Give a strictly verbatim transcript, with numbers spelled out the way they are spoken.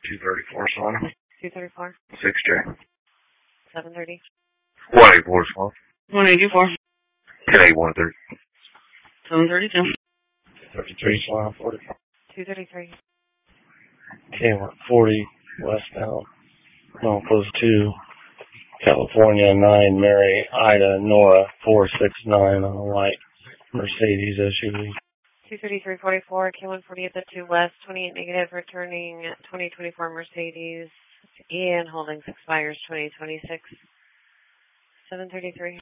two thirty-four, Swan. two thirty-four. six J. seven thirty. one eighty-four, Swan. one eighty-four. ten eighty-one thirty. seven thirty-two. thirty-three, Swan. forty-four. two thirty-three. K one forty westbound. No, close to California nine Mary Ida Nora four six nine on a white Mercedes S U V. two thirty-three forty-four, K one forty at the two west, twenty-eight negative, returning twenty twenty-four Mercedes, and holdings expires twenty twenty-six. seven thirty-three.